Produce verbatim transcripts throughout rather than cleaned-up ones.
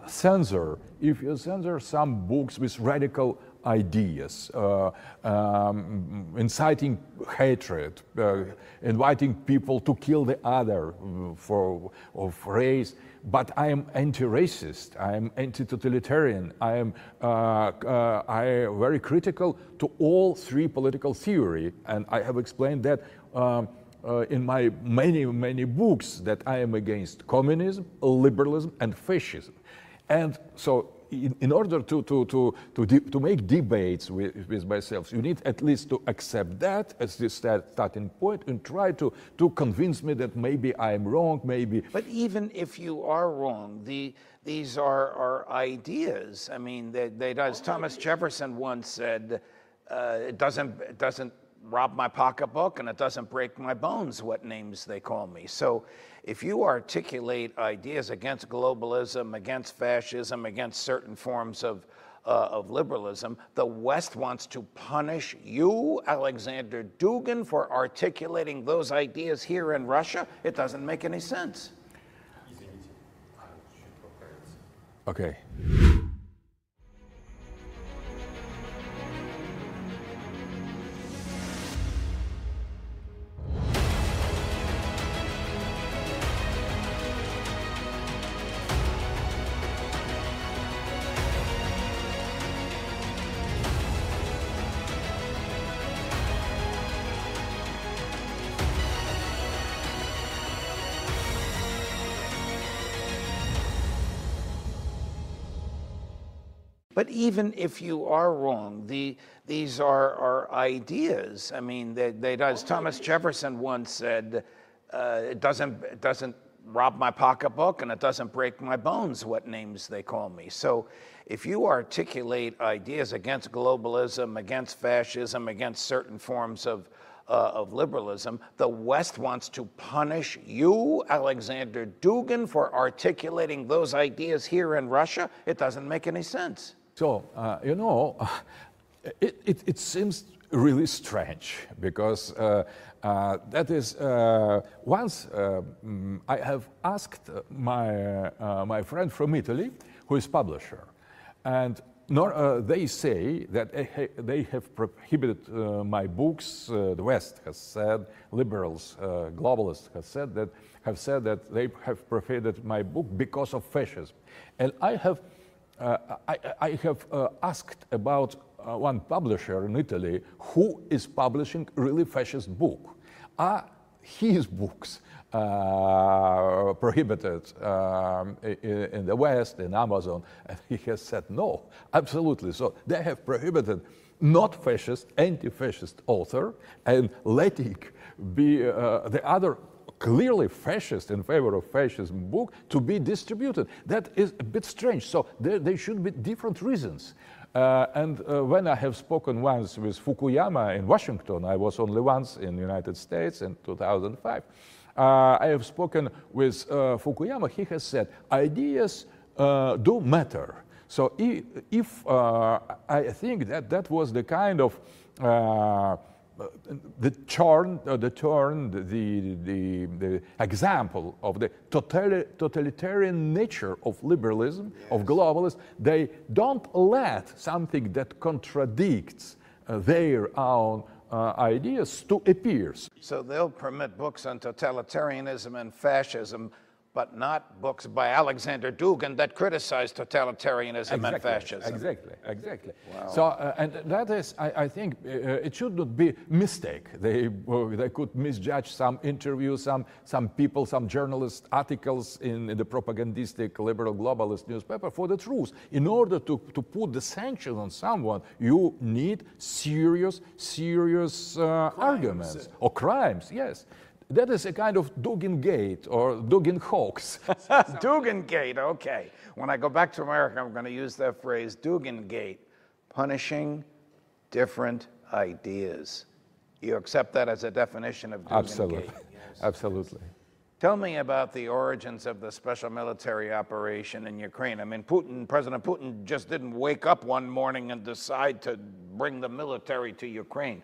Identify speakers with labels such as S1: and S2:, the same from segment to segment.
S1: censor, if you censor some books with radical ideas, uh, um, inciting hatred, uh, inviting people to kill the other for of race, but I am anti-racist, I am anti-totalitarian, I am uh, uh, I am very critical to all three political theory, and I have explained that um, uh, in my many, many books that I am against communism, liberalism, and fascism. And so in, in order to, to, to, to, de to make debates with, with myself, you need at least to accept that as the start, starting point and try to, to convince me that maybe I'm wrong, maybe.
S2: But even if you are wrong, the, these are, are ideas. I mean, they, they, as Thomas Jefferson once said, uh, it doesn't, it doesn't rob my pocketbook and it doesn't break my bones what names they call me. So if you articulate ideas against globalism, against fascism, against certain forms of, uh, of liberalism, the West wants to punish you, Alexander Dugin, for articulating those ideas here in Russia. It doesn't make any sense.
S1: Okay.
S2: But even if you are wrong, the, these are, are ideas. I mean, they, they, as Thomas Jefferson once said, uh, it, doesn't, it doesn't rob my pocketbook and it doesn't break my bones what names they call me. So if you articulate ideas against globalism, against fascism, against certain forms of, uh, of liberalism, the West wants to punish you, Alexander Dugin, for articulating those ideas here in Russia. It doesn't make any sense.
S1: So, uh, you know, it, it, it seems really strange because uh, uh, that is, uh, once uh, I have asked my, uh, my friend from Italy, who is publisher, and nor, uh, they say that they have prohibited uh, my books. Uh, the West has said, liberals, uh, globalists have said that have said that they have prohibited my book because of fascism, and I have. Uh, I, I have uh, asked about uh, one publisher in Italy who is publishing really fascist book. Are his books uh, prohibited um, in, in the West, in Amazon? And he has said no, absolutely. So they have prohibited not fascist, anti-fascist author and letting be uh, the other clearly fascist, in favor of fascism book to be distributed. That is a bit strange. So there, there should be different reasons. Uh, and uh, when I have spoken once with Fukuyama in Washington, I was only once in the United States in two thousand five, uh, I have spoken with uh, Fukuyama. He has said, ideas uh, do matter. So if, if uh, I think that that was the kind of uh, the turn, uh, the turn, the, the, the example of the totali totalitarian nature of liberalism, yes. of globalism. They don't let something that contradicts uh, their own uh, ideas to appear.
S2: So they'll permit books on totalitarianism and fascism, but not books by Alexander Dugin that criticize totalitarianism
S1: exactly,
S2: and fascism.
S1: Exactly, exactly.
S2: Wow.
S1: So, uh, and that is, I, I think, uh, it should not be mistake. They uh, they could misjudge some interviews, some some people, some journalist articles in, in the propagandistic liberal globalist newspaper for the truth. In order to to put the sanction on someone, you need serious, serious uh, arguments or crimes. Yes. That is a kind of Dugin Gate or Dugin hoax.
S2: Dugin Gate, okay. When I go back to America, I'm going to use that phrase, Dugin Gate, punishing different ideas. You accept that as a definition of Dugin
S1: Absolutely.
S2: Gate? Yes.
S1: Absolutely.
S2: Tell me about the origins of the special military operation in Ukraine. I mean, Putin, President Putin just didn't wake up one morning and decide to bring the military to Ukraine.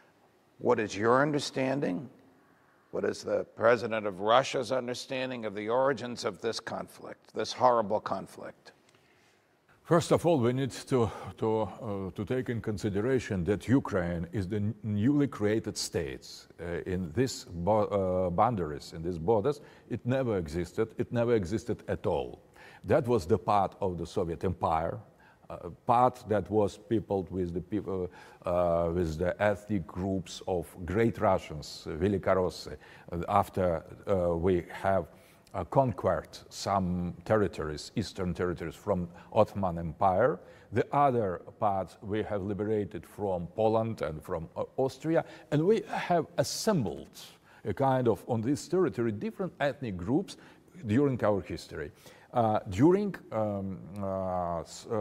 S2: What is your understanding? What is the president of Russia's understanding of the origins of this conflict, this horrible conflict?
S1: First of all, we need to, to, uh, to take in consideration that Ukraine is the newly created states. Uh, in these bo uh, boundaries, in these borders, it never existed. It never existed at all. That was the part of the Soviet Empire, uh, part that was peopled with the people, uh, with the ethnic groups of Great Russians, Velikorossi. After uh, we have Uh, conquered some territories, eastern territories from Ottoman Empire. The other parts we have liberated from Poland and from uh, Austria, and we have assembled a kind of, on this territory, different ethnic groups during our history. Uh, during um, uh,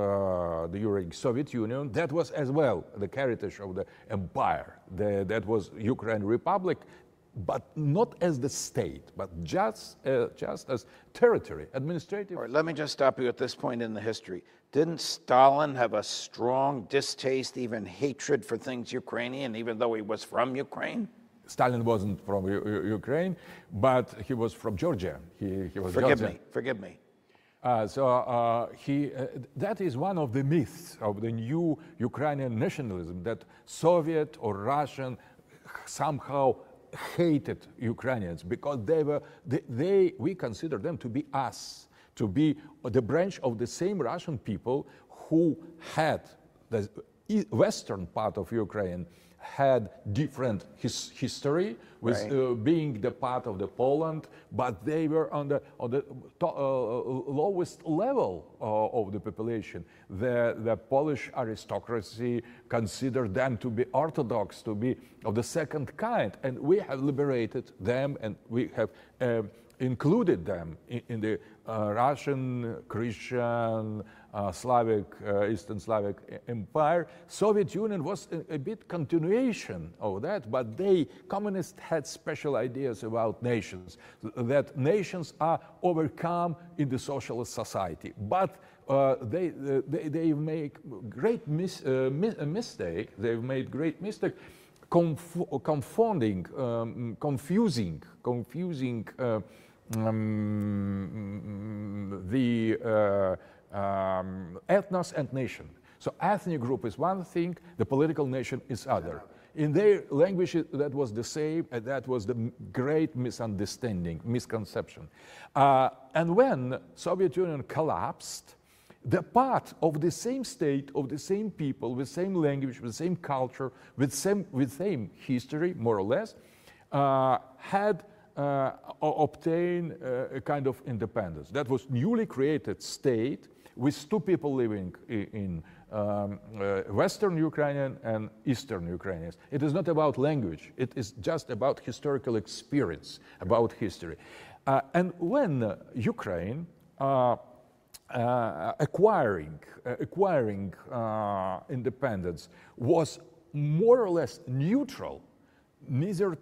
S1: uh, the during Soviet Union, that was as well the heritage of the empire. The, that was Ukraine Republic, but not as the state, but just, uh, just as territory, administrative.
S2: All right, let me just stop you at this point in the history. Didn't Stalin have a strong distaste, even hatred for things Ukrainian, even though he was from Ukraine?
S1: Stalin wasn't from U U Ukraine, but he was from Georgia. He, he was
S2: Forgive
S1: Georgia.
S2: me, forgive me.
S1: Uh, so uh, he, uh, that is one of the myths of the new Ukrainian nationalism, that Soviet or Russian somehow hated Ukrainians because they were, they, they, we consider them to be us, to be the branch of the same Russian people who had, the western part of Ukraine had different his, history with
S2: right.
S1: uh, being the part of the Poland, but they were on the, on the to, uh, lowest level uh, of the population. The, the Polish aristocracy considered them to be Orthodox, to be of the second kind, and we have liberated them, and we have uh, included them in, in the uh, Russian, Christian, uh, Slavic, uh, Eastern Slavic Empire. Soviet Union was a, a bit continuation of that, but they, communists, had special ideas about nations, that nations are overcome in the socialist society. But uh, they, uh, they, they make great mis uh, mis mistake, they've made great mistake conf confounding, um, confusing, confusing uh, um, the uh, um, ethnos and nation. So ethnic group is one thing, the political nation is other. In their language, that was the same, and that was the great misunderstanding, misconception. Uh, and when Soviet Union collapsed, the part of the same state, of the same people, with same language, with same culture, with same, with same history, more or less, uh, had uh, obtained uh, a kind of independence. That was newly created state with two people living in, in um, uh, Western Ukrainian and Eastern Ukrainians. It is not about language. It is just about historical experience, about history. Uh, and when uh, Ukraine uh, uh, acquiring, uh, acquiring uh, independence was more or less neutral, neither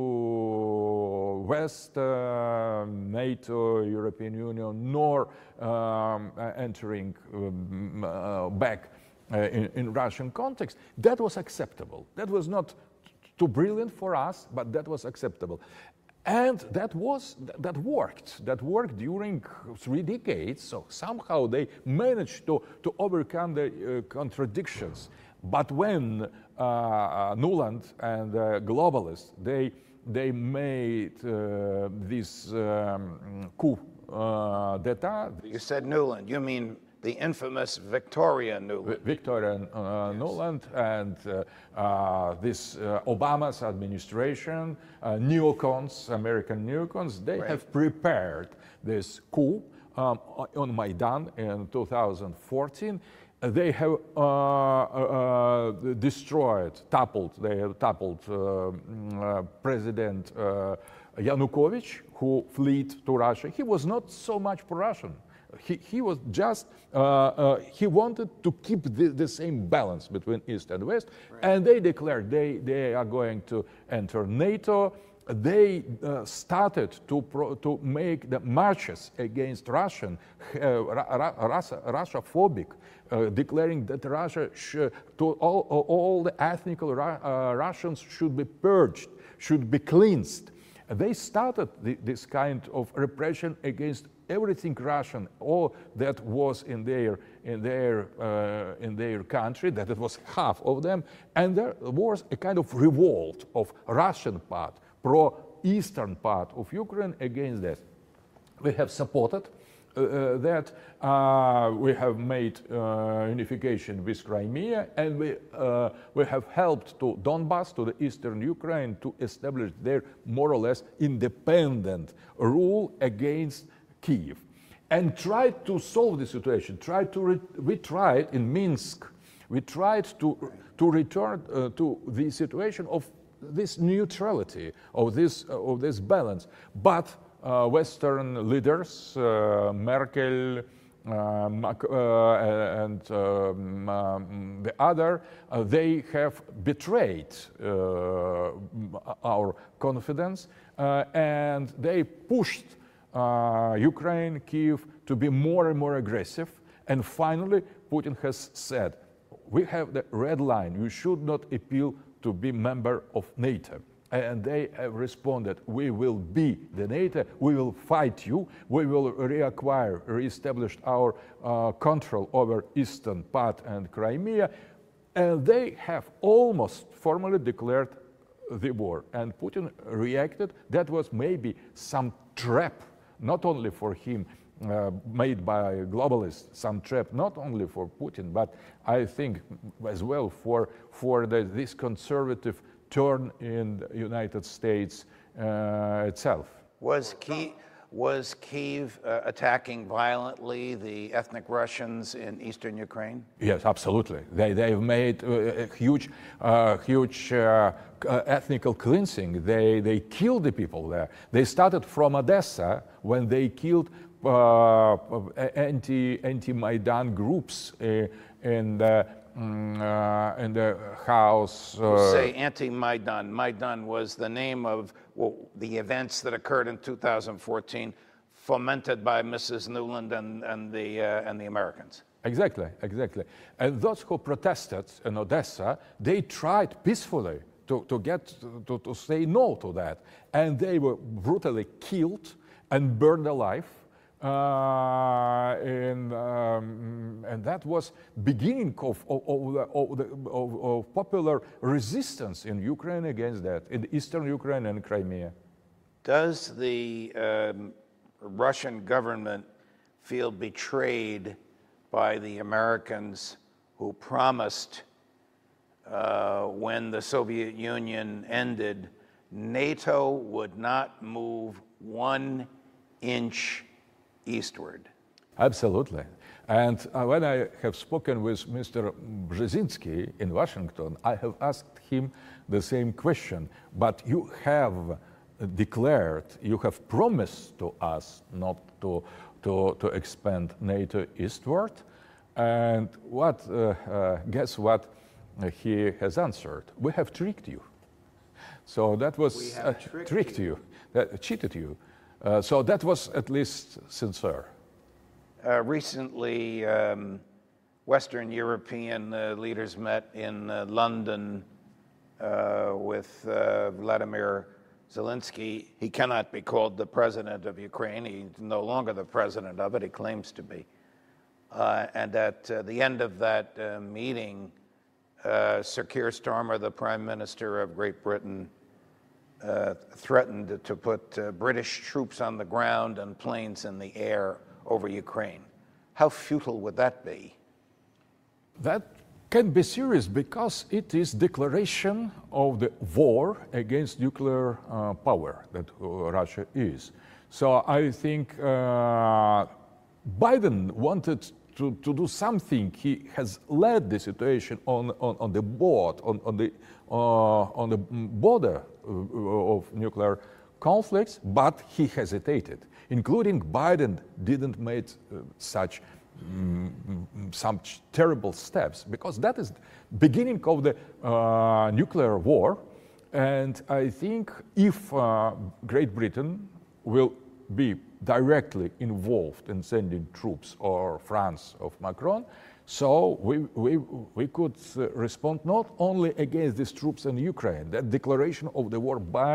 S1: to West, uh, NATO, European Union, nor um, uh, entering um, uh, back uh, in, in Russian context, that was acceptable. That was not too brilliant for us, but that was acceptable. And that was, that worked, that worked during three decades, so somehow they managed to, to overcome the uh, contradictions. But when uh, Nuland and uh, globalists, they, they made uh, this um, coup uh, d'etat.
S2: You said Nuland, you mean the infamous Victoria Nuland.
S1: Victoria uh, yes. Nuland and uh, uh, this uh, Obama's administration, uh, neocons, American neocons, they right. have prepared this coup um, on Maidan in two thousand fourteen. They have uh, uh, destroyed, toppled, they have toppled uh, uh, President uh, Yanukovych, who fled to Russia. He was not so much pro-Russian. He, he was just, uh, uh, he wanted to keep the, the same balance between East and West, right. And they declared they, they are going to enter NATO. They uh, started to, pro, to make the marches against Russian, uh, Ra Russia, Russia-phobic, uh, declaring that Russia should, to all, all the ethnic Ru uh, Russians should be purged, should be cleansed. They started the, this kind of repression against everything Russian, all that was in their in their uh, in their country, that it was half of them, and there was a kind of revolt of Russian part, pro-eastern part of Ukraine against that. We have supported uh, that. Uh, we have made uh, unification with Crimea, and we uh, we have helped to Donbas, to the eastern Ukraine, to establish their more or less independent rule against Kiev, and tried to solve the situation. Tried to re we tried in Minsk. We tried to to return uh, to the situation of this neutrality, of this uh, of this balance, but uh, Western leaders, uh, Merkel, uh, Mac uh, and um, um, the other, uh, they have betrayed uh, our confidence, uh, and they pushed uh, Ukraine, Kiev, to be more and more aggressive. And finally, Putin has said, we have the red line. You should not appeal to be member of NATO. And they have responded, we will be the NATO, we will fight you, we will reacquire, reestablish our uh, control over eastern part and Crimea. And they have almost formally declared the war. And Putin reacted. That was maybe some trap, not only for him, uh, made by globalists, some trap not only for Putin, but I think as well for, for the, this conservative turn in the United States uh, itself.
S2: Was Kiev, was Kiev uh, attacking violently the ethnic Russians in eastern Ukraine?
S1: Yes, absolutely. They, they've made uh, a huge, uh, huge uh, ethnical cleansing. They, they killed the people there. They started from Odessa when they killed uh, anti, anti-Maidan groups uh, in the Mm, uh, in the house. Uh,
S2: you say anti-Maidan. Maidan was the name of well, the events that occurred in two thousand fourteen, fomented by Missus Nuland and, and, the, uh, and the Americans.
S1: Exactly, exactly. And those who protested in Odessa, they tried peacefully to, to get to, to say no to that. And they were brutally killed and burned alive. Uh, in, um, and that was beginning of, of, of, the, of, the, of, of popular resistance in Ukraine against that, in eastern Ukraine and Crimea.
S2: Does the um, Russian government feel betrayed by the Americans who promised uh, when the Soviet Union ended, NATO would not move one inch eastward?
S1: Absolutely. And uh, when I have spoken with Mister Brzezinski in Washington, I have asked him the same question. But you have declared, you have promised to us not to, to, to expand NATO eastward. And what, uh, uh, guess what he has answered? We have tricked you. So that was uh, tricked, tricked you, you. That cheated you. Uh, so that was at least sincere.
S2: Uh, recently, um, Western European uh, leaders met in uh, London uh, with uh, Vladimir Zelensky. He cannot be called the president of Ukraine. He's no longer the president of it. He claims to be. Uh, and at uh, the end of that uh, meeting, uh, Sir Keir Starmer, the Prime Minister of Great Britain, Uh, threatened to put uh, British troops on the ground and planes in the air over Ukraine. How futile would that be?
S1: That can be serious because it is declaration of the war against nuclear uh, power that uh, Russia is. So I think uh, Biden wanted to, to do something. He has led the situation on, on, on the board, on, on the uh, on the border of nuclear conflicts, but he hesitated. Including Biden didn't make uh, such mm, some terrible steps, because that is beginning of the uh, nuclear war. And I think if uh, Great Britain will be directly involved in sending troops, or France of Macron, so we, we, we could uh, respond not only against these troops in Ukraine, that declaration of the war by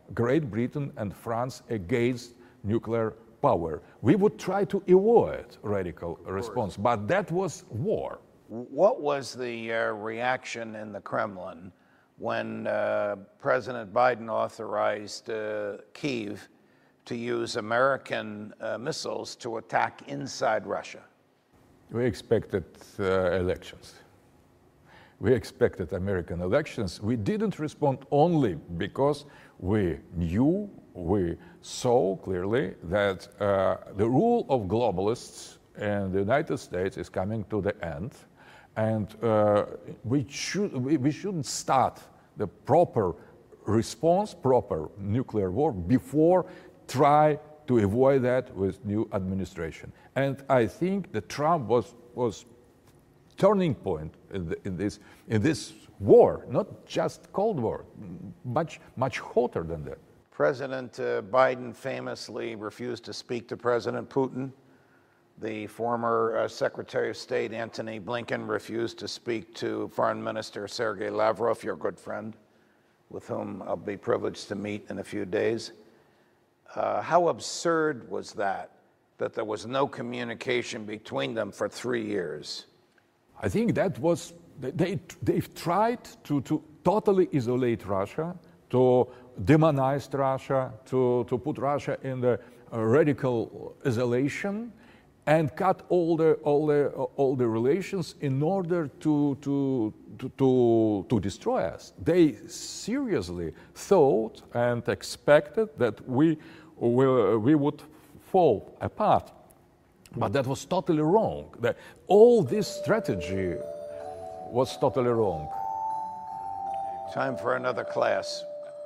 S1: Great Britain and France against nuclear power. We would try to avoid radical response, but that was war.
S2: What was the uh, reaction in the Kremlin when uh, President Biden authorized uh, Kyiv to use American uh, missiles to attack inside Russia?
S1: We expected uh, elections. We expected American elections. We didn't respond only because we knew, we saw clearly that uh, the rule of globalists in the United States is coming to the end, and uh, we, should, we, we shouldn't start the proper response, proper nuclear war before try to avoid that with new administration. And I think that Trump was was turning point in, the, in this in this war, not just Cold War, much much hotter than that.
S2: President uh, Biden famously refused to speak to President Putin. The former uh, Secretary of State Antony Blinken refused to speak to Foreign Minister Sergei Lavrov, your good friend, with whom I'll be privileged to meet in a few days. Uh, how absurd was that, that there was no communication between them for three years?
S1: I think that was, they, they've tried to, to totally isolate Russia, to demonize Russia, to, to put Russia in the uh, radical isolation, and cut all the, all the, all the relations in order to, to, to, to, to destroy us. They seriously thought and expected that we, we, we would fall apart. But that was totally wrong. That all this strategy was totally wrong.
S2: Time for another class.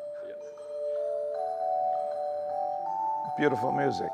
S2: Beautiful music.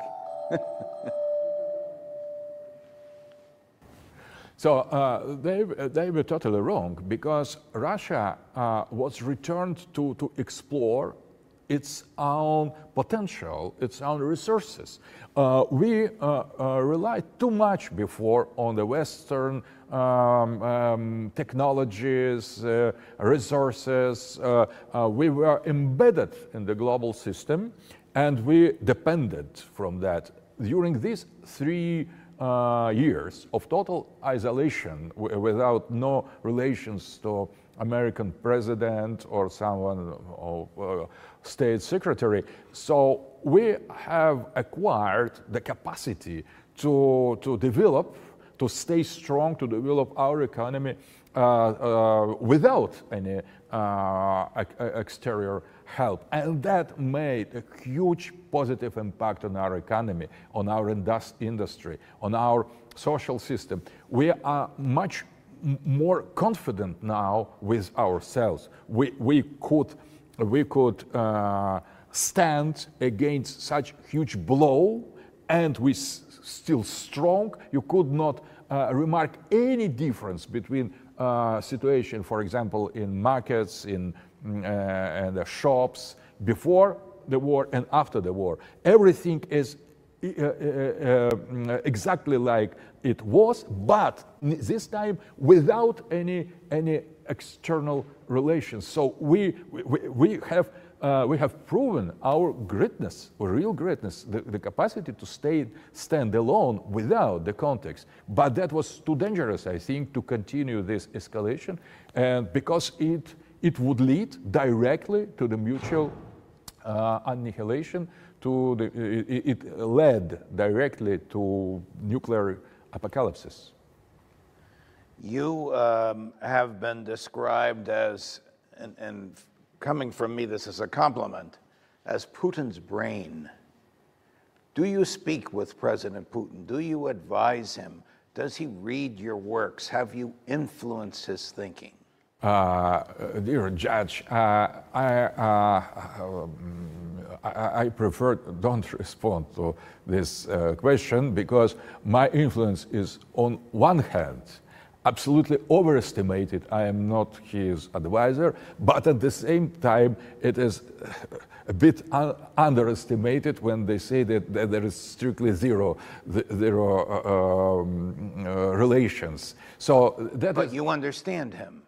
S1: So uh, they, they were totally wrong, because Russia uh, was returned to, to explore its own potential, its own resources. Uh, we uh, uh, relied too much before on the Western um, um, technologies, uh, resources. Uh, uh, we were embedded in the global system, and we depended from that. During these three uh, years of total isolation, w without no relations to American president or someone of uh, state secretary. So we have acquired the capacity to, to develop, to stay strong, to develop our economy uh, uh, without any uh, exterior help. And that made a huge positive impact on our economy, on our indus industry, on our social system. We are much more confident now with ourselves. We, we could, we could uh, stand against such huge blow, and we s still strong. You could not uh, remark any difference between uh, situation, for example, in markets, in uh, and the shops before the war and after the war. Everything is uh, uh, uh, exactly like it was, but this time without any any external relations. So we we, we have uh, we have proven our greatness, or real greatness, the, the capacity to stay stand alone without the context. But that was too dangerous, I think, to continue this escalation, and because it it would lead directly to the mutual uh, annihilation. To the, it, it led directly to nuclear apocalypse.
S2: You um, have been described as, and, and coming from me, this is a compliment, as Putin's brain. Do you speak with President Putin? Do you advise him? Does he read your works? Have you influenced his thinking?
S1: Uh, dear Judge, uh, I, uh, um, I, I prefer don't respond to this uh, question, because my influence is on one hand absolutely overestimated. I am not his advisor, but at the same time it is a bit un underestimated when they say that, that there is strictly zero, zero uh, um, uh, relations. So that
S2: but
S1: is,
S2: you understand him.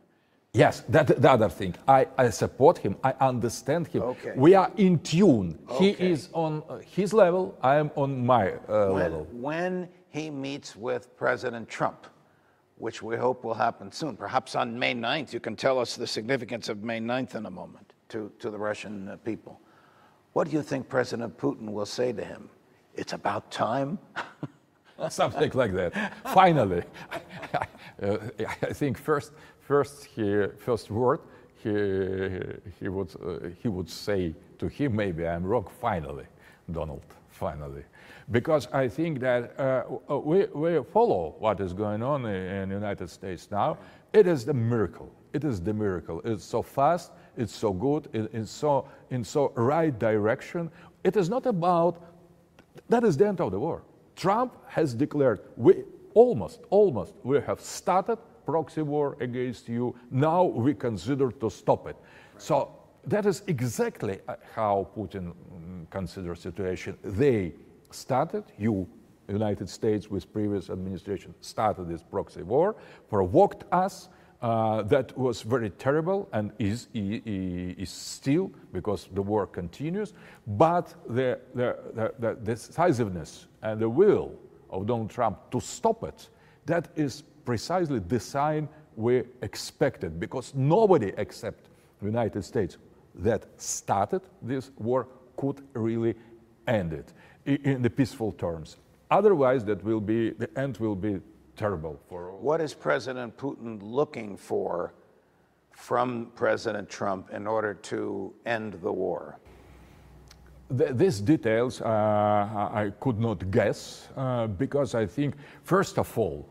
S1: Yes, that the other thing. I, I support him. I understand him.
S2: Okay.
S1: We are in tune. He
S2: Okay.
S1: is on uh, his level. I am on my uh,
S2: When,
S1: level.
S2: when he meets with President Trump, which we hope will happen soon, perhaps on May ninth, you can tell us the significance of May ninth in a moment to, to the Russian uh, people. What do you think President Putin will say to him? It's about time?
S1: Something like that. Finally, uh, I think first, first, he, first word he he would uh, he would say to him, maybe I'm wrong. Finally, Donald. Finally, because I think that uh, we we follow what is going on in the United States now. It is the miracle. It is the miracle. It's so fast. It's so good. It, it's so in so right direction. It is not about. That is the end of the war. Trump has declared, we almost, almost, we have started proxy war against you. Now we consider to stop it. Right. So that is exactly how Putin considers situation. They started, you, United States with previous administration, started this proxy war, provoked us. Uh, that was very terrible and is, is, is still, because the war continues, but the, the, the, the decisiveness and the will of Donald Trump to stop it, that is precisely the sign we expected, because nobody except the United States that started this war could really end it in the peaceful terms. Otherwise, that will be, the end will be terrible for all.
S2: What is President Putin looking for from President Trump in order to end the war?
S1: The, these details uh, I could not guess uh, because I think, first of all,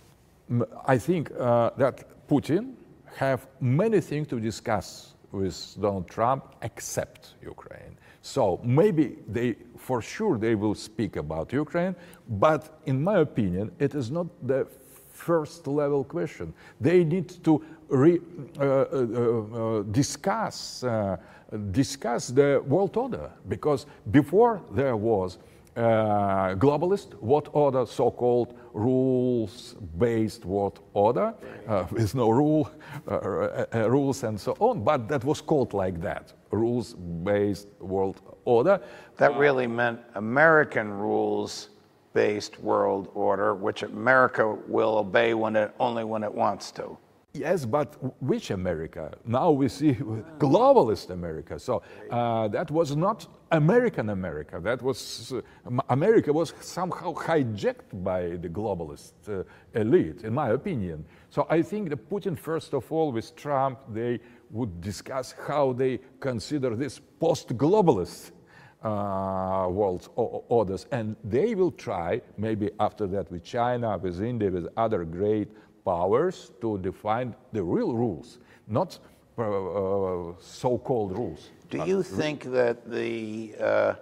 S1: I think uh, that Putin have many things to discuss with Donald Trump except Ukraine. So maybe they, for sure, they will speak about Ukraine, but in my opinion, it is not the first level question. They need to re, uh, uh, uh, discuss uh, discuss the world order, because before there was uh, globalist world order, so-called rules-based world order, uh, with no rule, uh, uh, rules and so on, but that was called like that, rules-based world order.
S2: That really meant American rules-based world order, which America will obey when it, only when it wants to.
S1: Yes, but which America? Now we see globalist America. So uh, that was not American America. That was uh, America was somehow hijacked by the globalist uh, elite, in my opinion. So I think that Putin, first of all, with Trump, they would discuss how they consider this post-globalist uh, world orders, and they will try, maybe after that with China, with India, with other great powers, to define the real rules, not uh, uh, so-called rules.
S2: Do you think that the uh,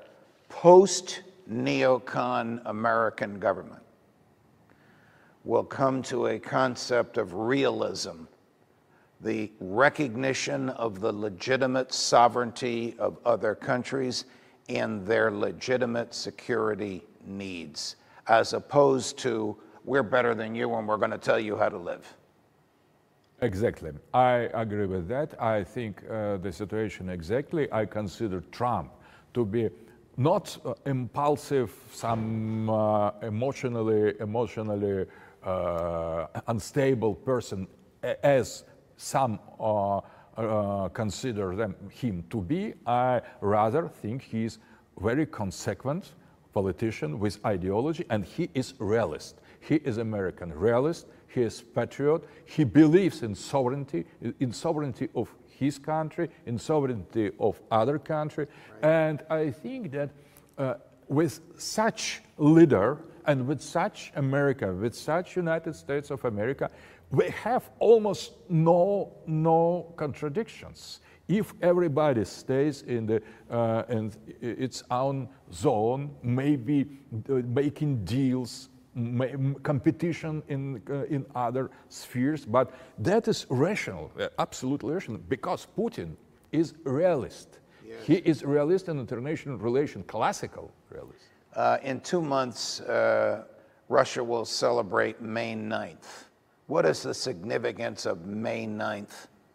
S2: post-neocon American government will come to a concept of realism, the recognition of the legitimate sovereignty of other countries and their legitimate security needs, as opposed to we're better than you and we're going to tell you how to live?
S1: Exactly. I agree with that. I think uh, the situation exactly, I consider Trump to be not uh, impulsive, some uh, emotionally, emotionally uh, unstable person, as some uh, uh, consider them, him to be. I rather think he's very consequent politician with ideology, and he is realist. He is American realist. He is patriot. He believes in sovereignty, in sovereignty of his country, in sovereignty of other country. Right. And I think that uh, with such leader and with such America, with such United States of America, we have almost no no contradictions. If everybody stays in the uh, in its own zone, maybe uh, making deals, competition in uh, in other spheres, but that is rational, uh, absolutely rational, because Putin is realist. Yes. He is realist in international relation, classical realist.
S2: Uh, in two months, uh, Russia will celebrate May ninth. What is the significance of May ninth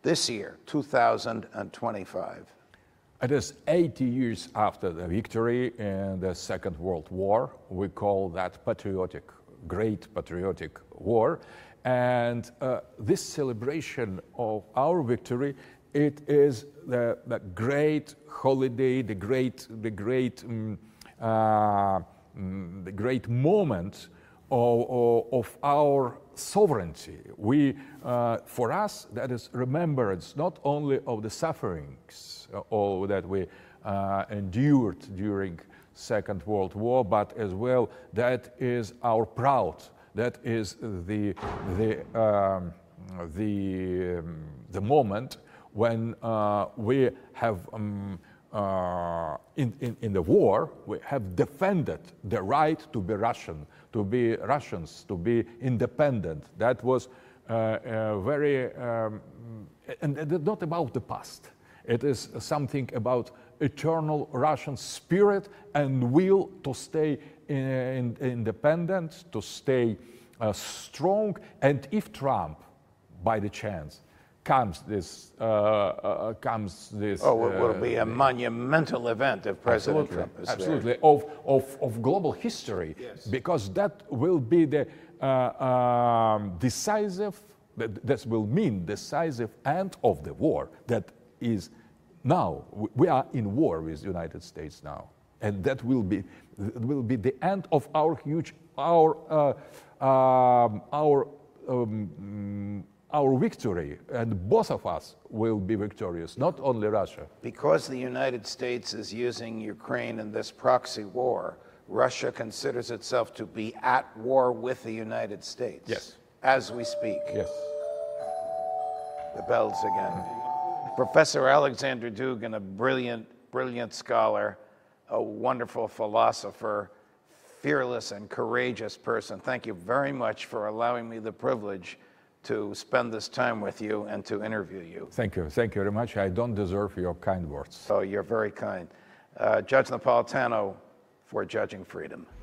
S2: this year, two thousand twenty-five?
S1: It is eighty years after the victory in the Second World War. We call that patriotic, great patriotic war. And uh, this celebration of our victory, it is the, the great holiday, the great, the great, um, uh, um, the great moment of, of, of our sovereignty. We, uh, for us, that is remembrance not only of the sufferings uh, or that we uh, endured during Second World War, but as well that is our proud. That is the the um, the um, the moment when uh, we have um, uh, in, in in the war we have defended the right to be Russian, to be Russians, to be independent. That was uh, uh, very um, and, and not about the past. It is something about eternal Russian spirit and will to stay in, in, independent, to stay uh, strong. And if Trump, by the chance, comes this, uh, uh, comes this.
S2: Oh, it will
S1: uh,
S2: be a monumental event if President
S1: absolutely,
S2: Trump is
S1: absolutely
S2: there.
S1: of, of, of global history,
S2: Yes.
S1: because that will be the uh, um, decisive. That, that will mean decisive end of the war. That is. Now, we are in war with the United States now, and that will be, will be the end of our huge, our, uh, um, our, um, our victory, and both of us will be victorious, not only Russia.
S2: Because the United States is using Ukraine in this proxy war, Russia considers itself to be at war with the United States.
S1: Yes.
S2: As we speak.
S1: Yes.
S2: The bells again. Professor Alexander Dugin, a brilliant, brilliant scholar, a wonderful philosopher, fearless and courageous person. Thank you very much for allowing me the privilege to spend this time with you and to interview you.
S1: Thank you. Thank you very much. I don't deserve your kind words.
S2: So you're very kind. Uh, Judge Napolitano for Judging Freedom.